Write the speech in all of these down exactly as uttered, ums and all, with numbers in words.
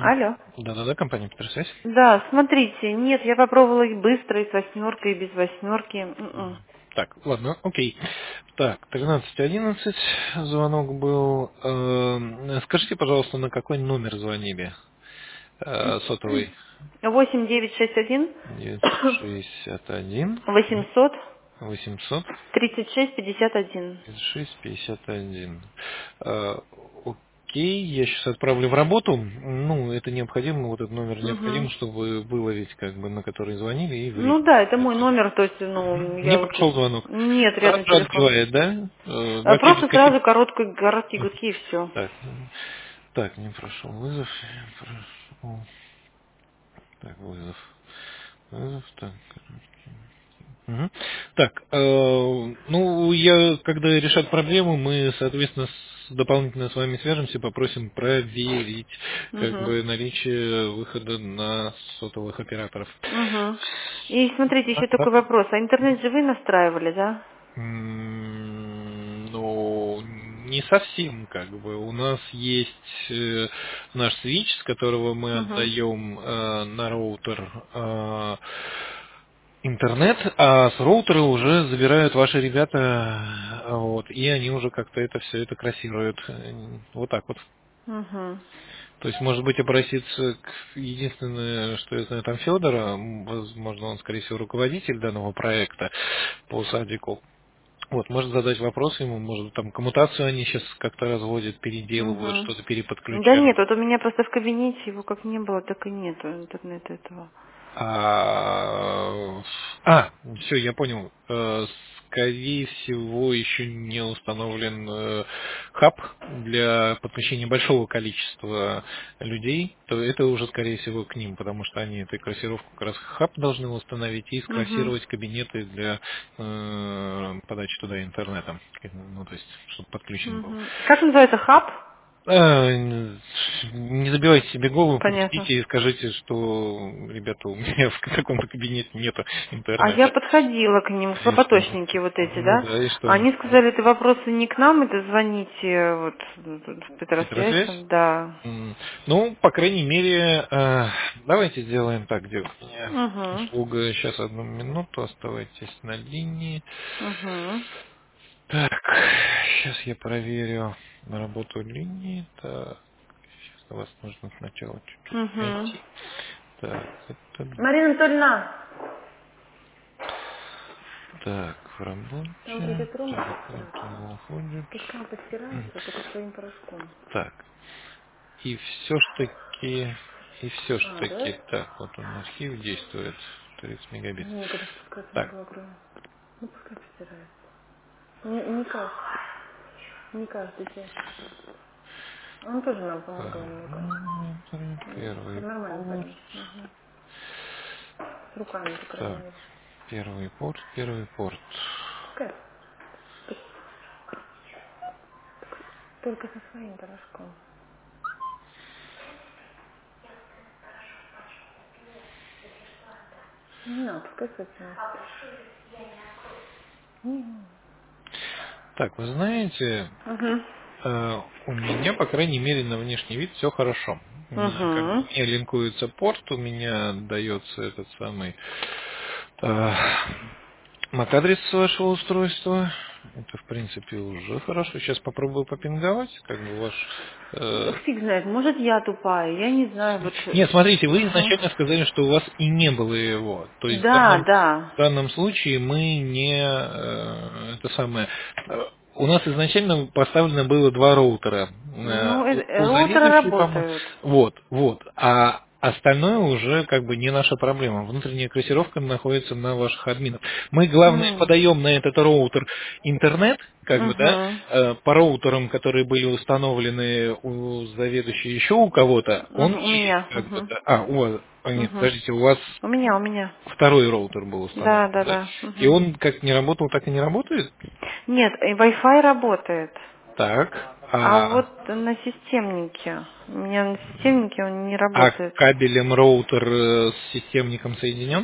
М, Алло. Да-да-да, компания Петросвязь. Да, смотрите, нет, я попробовала и быстро, и с восьмеркой, и без восьмерки. М-м. Так, ладно, окей. Так, тринадцать одиннадцать звонок был. Эм, Скажите, пожалуйста, на какой номер звонили? Э, Сотовый. восемь девять шесть один девятьсот шестьдесят один восемьсот восемьсот тридцать шесть пятьдесят один. тридцать шесть пятьдесят один. Э, Окей, я сейчас отправлю в работу. Ну, это необходимо, вот этот номер Мгм. необходимо, чтобы выловить, как бы, на который звонили и Ну да, это вырегистрировать. мой номер, то есть, ну, Не я вот... прошел звонок. Нет, Сразу рядом же телефон. отбивает, да? Э, А Вообще без просто каких... сразу короткие, короткие гудки и все. Так, м, так, не прошел вызов. не прошел. Так, вызов. Вызов, так. Мгм. Так, э, ну, я, когда решать проблему, мы, соответственно, с- дополнительно с вами свяжемся, попросим проверить, как Угу. бы, наличие выхода на сотовых операторов. Угу. И смотрите, Да, еще да. такой вопрос. А интернет же вы настраивали, да? М, Ну, не совсем, как бы. У нас есть э, наш свич, с которого мы Угу. отдаем э, на роутер э, интернет, а с роутера уже забирают ваши ребята, э, вот, и они уже как-то это все это красируют. Э, Вот так вот. Угу. То есть, может быть, обратиться к единственное, что я знаю, там Федора, м, возможно, он, скорее всего, руководитель данного проекта по садику. Вот, может задать вопрос ему, может там коммутацию они сейчас как-то разводят, переделывают, Угу. что-то Да переподключают. нет, вот у меня просто в кабинете его как не было, так и нету интернета этого. А, а все, я понял. Э, Скорее всего, еще не установлен э, хаб для подключения большого количества людей, то это уже, скорее всего, к ним, потому что они эту корректировку как раз хаб должны установить и Угу. скорректировать кабинеты для э, подачи туда интернета, ну, то есть, чтобы подключен был. Угу. Как называется хаб? А, Не забивайте себе голову, Понятно. подойдите и скажите, что, ребята, у меня в каком-то кабинете нету А я интернета. подходила к ним, И что? хлопоточники вот эти, Ну да? да, и что А они они сказали? сказали, это вопросы не к нам, это звоните вот в Петросвязь, Петросвязь? там, да. М, Ну, по крайней мере, э, давайте сделаем так, девушка. Угу. Услуга, сейчас одну минуту, оставайтесь на линии. Угу. Так, сейчас я проверю работу линии. Так, сейчас вас нужно сначала чуть-чуть Угу. найти. Так, это... Марина Анатольевна, Так, в там работе. будет Рома Так, вот постираться. он уходит. Пускай он постирается, только своим порошком. Так, и все ж таки, и все ж А, да? таки, так, вот он архив действует, тридцать мегабит. Ну, когда спускаться на Так, Гагру. Ну, пускай постирается. Не, не каждый, не каждый день. Он тоже нам помогал много. параметры, М, первый Нормально порт, парень. Мгм. С руками, по крайней так, мере. первый порт, первый порт. Пускай. Только со своим порошком. Не надо, пускай с этим. Не. Так, вы знаете, Угу. э, у меня, по крайней мере, на внешний вид все хорошо. У меня, как бы, Угу. у меня линкуется порт, у меня дается этот самый э, MAC-адрес вашего устройства. Это, в принципе, уже хорошо. Сейчас попробую попинговать, как бы ваш... э, Фиг знает, может я тупая, я не знаю, вот... Нет, смотрите, вы Угу. изначально сказали, что у вас и не было его. То есть в Да, данном, да. в данном случае мы не... э, это самое... э, У нас изначально поставлено было два роутера. Э, Ну, э- У э, роутеры заведующей, по-моему... работают. Вот, вот. А остальное уже как бы не наша проблема. Внутренняя красировка находится на ваших админах. Мы, главное, М. подаем на этот роутер интернет, как бы, да, Угу. э, по роутерам, которые были установлены у заведующей еще у кого-то, он Угу. У есть, меня. как бы, Угу. да. А, у вас, а, нет, Угу. подождите, у вас У меня, у меня. второй роутер был Да, установлен, да, да? да. И Угу. он как не работал, так и не работает? Нет, и Wi-Fi работает. Так, А а, вот на системнике. У меня на системнике он не а работает. кабелем роутер э, с системником соединен?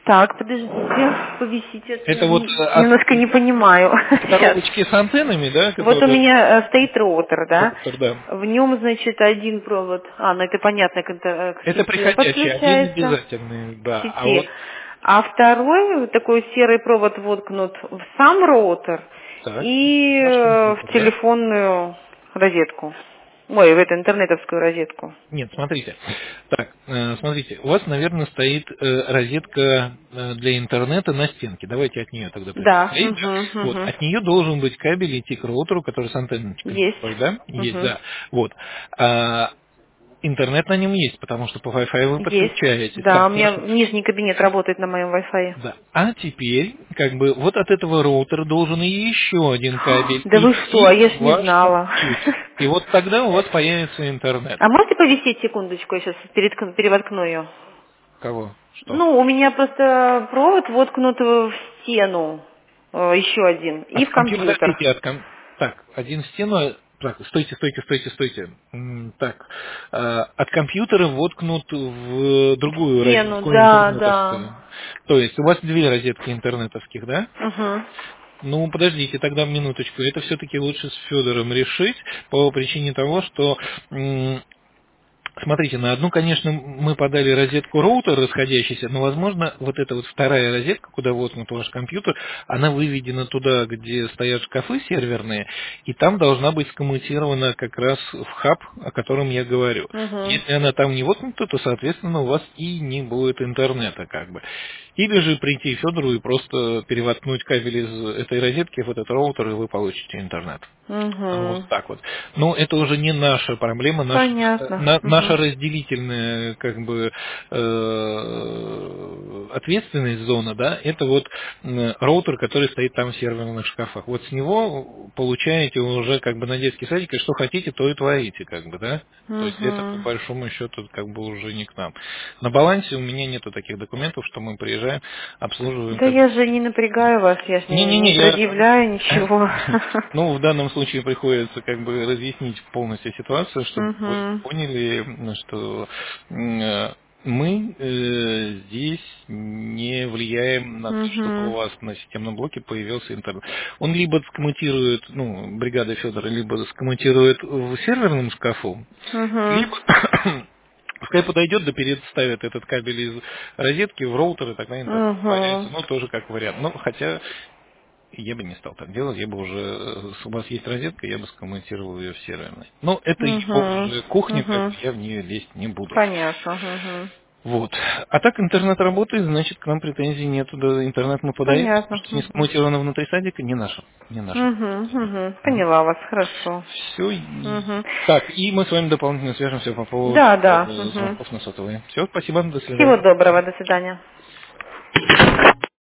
Так, подождите, повисите, а то я Это вот не- э, от немножко не понимаю. Сейчас. коробочки с антеннами, да, Вот у которые... меня э, стоит роутер, да? Роутер, да. В нем, значит, один провод. А, ну это понятно, к, интер- к Это сети приходящий, один подключается. обязательный, К да. А сети. вот А второй, вот такой серый провод воткнут в сам роутер так, и наш э, в компьютер, да? телефонную розетку. Ой, в эту интернетовскую розетку. Нет, смотрите. Так, э, смотрите, у вас, наверное, стоит э, розетка э, для интернета на стенке. Давайте от нее тогда придем. Да, Стоит, да? угу, Вот, угу. от нее должен быть кабель идти к роутеру, который с антенночкой, Есть. да? Есть, Угу. да. Вот. А, интернет на нем есть, потому что по Wi-Fi вы Есть. подключаетесь. Да, Так, у меня хорошо. нижний кабинет работает на моем Wi-Fi. Да. А теперь, как бы, вот от этого роутера должен и еще один кабель Да вы что, а идти я в ж не ваш знала. компьютер. И вот тогда у вас появится интернет. А можете повисеть секундочку, я сейчас перевоткну ее? Кого? Что? Ну, у меня просто провод воткнут в стену, э, еще один, и От в компьютера, компьютер. подождите, от ком... Так, один в стену, так, стойте, стойте, стойте, стойте. М, Так, э, от компьютера воткнут в В другую стену, розетку да, да. интернетовскую. То есть у вас две розетки интернетовских, да? Угу. Ну, подождите, тогда минуточку. Это все-таки лучше с Федором решить по причине того, что м, смотрите, на одну, конечно, мы подали розетку роутер расходящийся, но, возможно, вот эта вот вторая розетка, куда воткнут ваш компьютер, она выведена туда, где стоят шкафы серверные, и там должна быть скоммутирована как раз в хаб, о котором я говорю. Угу. Если она там не воткнута, то, соответственно, у вас и не будет интернета, как бы. Или же прийти к Федору и просто перевоткнуть кабель из этой розетки в этот роутер, и вы получите интернет. Вот Угу. так вот. Но это уже не наша проблема, наша, Понятно. на- Угу. наша разделительная как бы э, ответственность зона, да, это вот м, роутер, который стоит там в серверных шкафах. Вот с него получаете уже как бы на детский садик, и что хотите, то и творите, как бы, да. То есть это по Угу. большому счету как бы уже не к нам. На балансе у меня нету таких документов, что мы приезжаем, обслуживаем Да как бы. я же не напрягаю вас, я же не, не Не-не-не, я... предъявляю ничего. Ну, в данном случае приходится как бы разъяснить полностью ситуацию, чтобы вы Угу. поняли, что м, э, мы э, здесь не влияем на то, чтобы у Угу. вас на системном блоке появился интернет. Он либо скоммутирует, ну, бригада Федора, либо скоммутирует в серверном шкафу, Угу. либо пускай подойдет, да переставит этот кабель из розетки в роутер, и тогда интернет появится. Угу. Ну, тоже как вариант. Ну, хотя я бы не стал так делать, я бы уже, э, у вас есть розетка, я бы скомментировал ее в серверной. Но это его Угу. уже кухня, как бы Угу. я в нее лезть не буду. Понятно. Угу. Вот. А так интернет работает, значит, к нам претензий нету. Да, интернет мы подаем, Понятно. что не Угу. скоммутировано внутри садика, не наша. Не наша. Угу. Угу. Поняла вас, хорошо. Все. Угу. Так, и мы с вами дополнительно свяжемся по поводу Да, да. э, Угу. звонков на сотовые. Все, спасибо, до Всего свидания. доброго, до свидания.